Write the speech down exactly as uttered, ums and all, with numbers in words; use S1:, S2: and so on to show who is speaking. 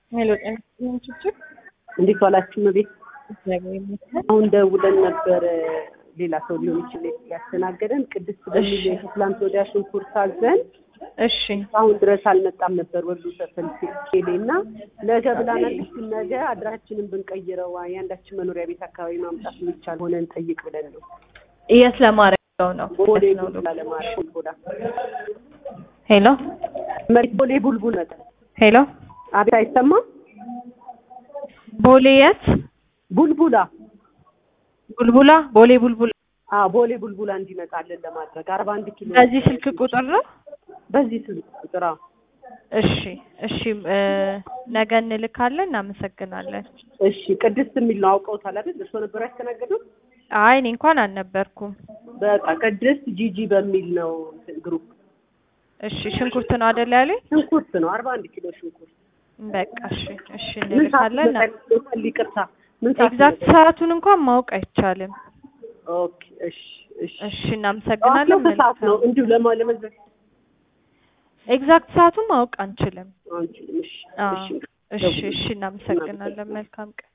S1: ሄሎ ጤና ይስጥልኝ።
S2: እንዴት ዋላችሁ? መቤት
S1: እግዚአብሔር ይመስገን።
S2: አሁን ደውለን ነበር። ሌላ ሰው ሊሆን ይችላል ያስተናገደን። ቅድስት በሚል የትላንት ወዲያ ሽንኩርት አዘን
S1: እሺ
S2: አሁን ድረስ አልመጣም ነበር። ወልዱ ሰፈን ሲሌና ነገ ብላናለች። ነገ አድራችንን ብንቀይረው ያንዳችን መኖሪያ ቤት አካባቢ ማምጣት የሚቻል ሆነ እንጠይቅ ብለን ነው።
S1: እየስ ለማረጋው ነው
S2: ቦሌ
S1: ነው
S2: ቡልቡላ ለማረግ ቦዳ
S1: ሄሎ
S2: መሪ ቦሌ ቡልቡል መጣ።
S1: ሄሎ
S2: አቤት አይሰማም።
S1: ቦሌ የት
S2: ቡልቡላ
S1: ቡልቡላ ቦሌ ቡልቡላ
S2: አዎ ቦሌ ቡልቡላ እንዲመጣልን ለማድረግ አርባ አንድ ኪሎ
S1: በዚህ ስልክ ቁጥር ነው።
S2: በዚህ ስልክ ቁጥር አዎ።
S1: እሺ እሺ ነገ እንልካለን። እናመሰግናለን።
S2: እሺ ቅድስት የሚል ነው አውቀውታል አይደል? እርሶ ነበር ያስተናገዱት?
S1: አይ እኔ እንኳን አልነበርኩም።
S2: በቃ ቅድስት ጂጂ በሚል ነው ግሩፕ።
S1: እሺ ሽንኩርት ነው አይደል ያለኝ?
S2: ሽንኩርት ነው አርባ አንድ ኪሎ ሽንኩርት።
S1: በቃ እሺ እሺ እንልካለን።
S2: ይቅርታ
S1: ኤግዛክት ሰዓቱን እንኳን ማወቅ አይቻልም።
S2: ኦኬ እሺ እሺ
S1: እሺ እናመሰግናለን።
S2: ሰዓት ነው እንዲሁ ለማለመዘዝ
S1: ኤግዛክት ሰዓቱን ማወቅ አንችልም።
S2: አንችልም። እሺ
S1: እሺ እሺ እሺ እናመሰግናለን። መልካም ቀን